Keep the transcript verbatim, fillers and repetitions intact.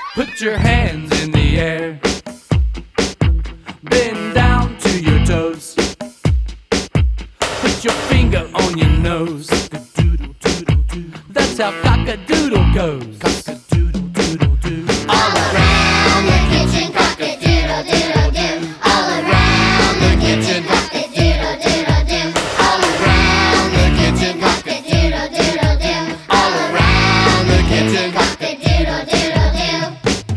Put your hands in the air, bend down to your toes, put your finger on your nose. That's how cock-a-doodle goes.